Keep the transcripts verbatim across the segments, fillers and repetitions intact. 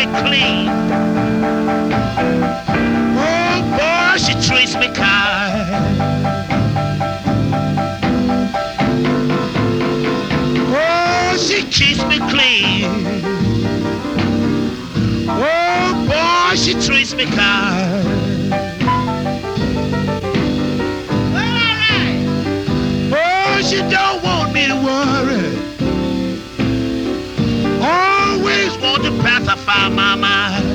clean. Oh boy, she treats me kind. Oh, she keeps me clean. Oh boy, she treats me kind. Oh, she don't want me to worry. Always want to pacify my mind.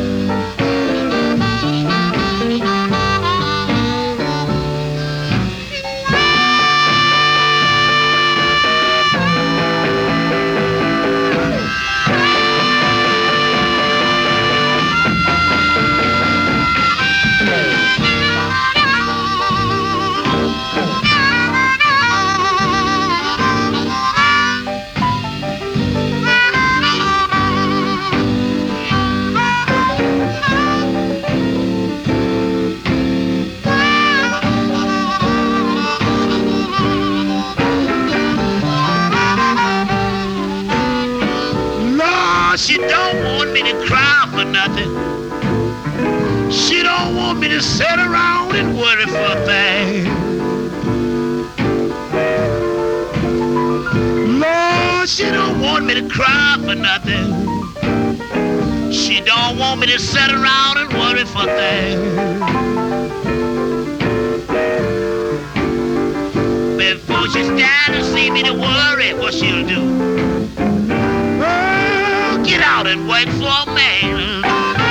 She don't want me to cry for nothing. She don't want me to sit around and worry for a thing. Lord, she don't want me to cry for nothing. She don't want me to sit around and worry for a thing. Before she stands and see me to worry, what she'll do? Get out and work for a man.